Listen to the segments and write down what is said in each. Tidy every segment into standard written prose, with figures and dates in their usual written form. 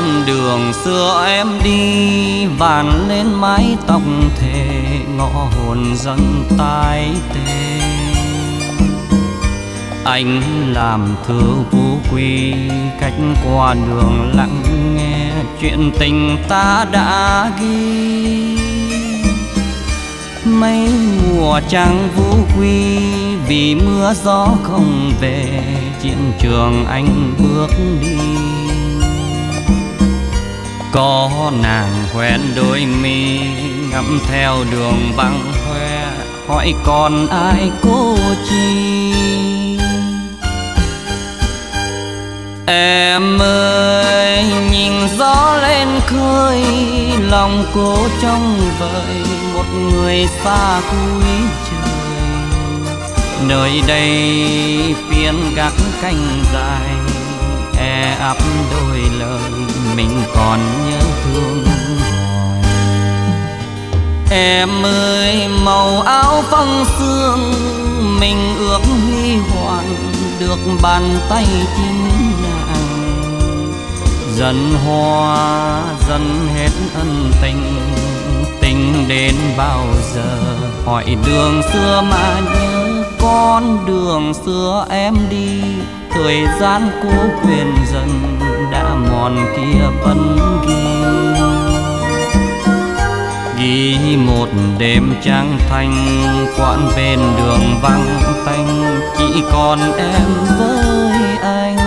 đường xưa em đi, vàn lên mái tóc thề ngõ hồn dân tái tê. Anh làm thơ vô quy, cách qua đường lặng nghe chuyện tình ta đã ghi. Mấy mùa trăng vũ quy, vì mưa gió không về, chiến trường anh bước đi. Có nàng quen đôi mi, ngắm theo đường băng hoe, hỏi còn ai cô chi. Em ơi nhìn gió lên khơi, lòng cô trông vời một người xa cuối trời. Nơi đây phiên gác canh dài, e ấp đôi lời mình còn nhớ thương hoài. Em ơi màu áo phong sương, mình ước huy hoàng được bàn tay chính nàng. Dần hoa dần hết ân tình, tình đến bao giờ hỏi đường xưa mà nhớ. Con đường xưa em đi, thời gian cũ quên dần, đã mòn kia vẫn ghi một đêm trăng thanh, quãng bên đường vắng tanh, chỉ còn em với anh.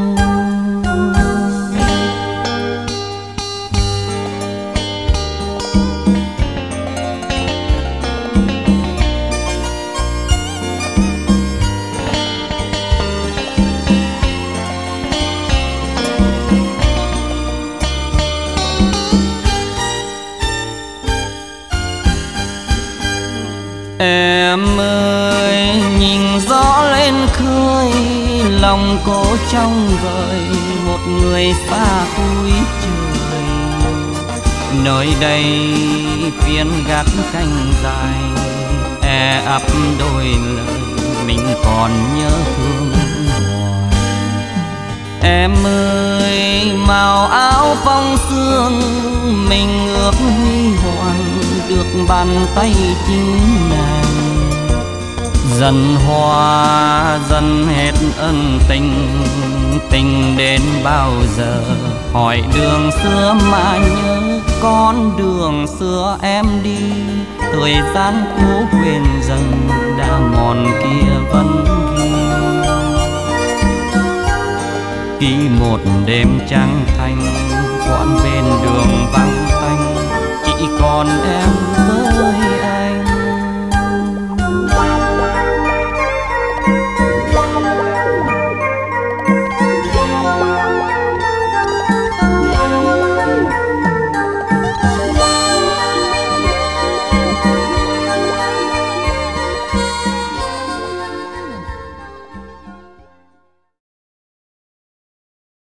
Em ơi nhìn gió lên khơi, lòng cô trong vời một người xa cuối trời. Nơi đây phiên gác canh dài, e ấp đôi lời mình còn nhớ thương hoài. Em ơi màu áo phong sương, mình ước huy hoàng được bàn tay chính nàng. Dần hoa dần hết ân tình, tình đến bao giờ hỏi đường xưa mà nhớ. Con đường xưa em đi, thời gian cũ quên dần, đã mòn kia vẫn ghi một đêm trăng thanh, quãng bên đường vắng tanh, chỉ còn em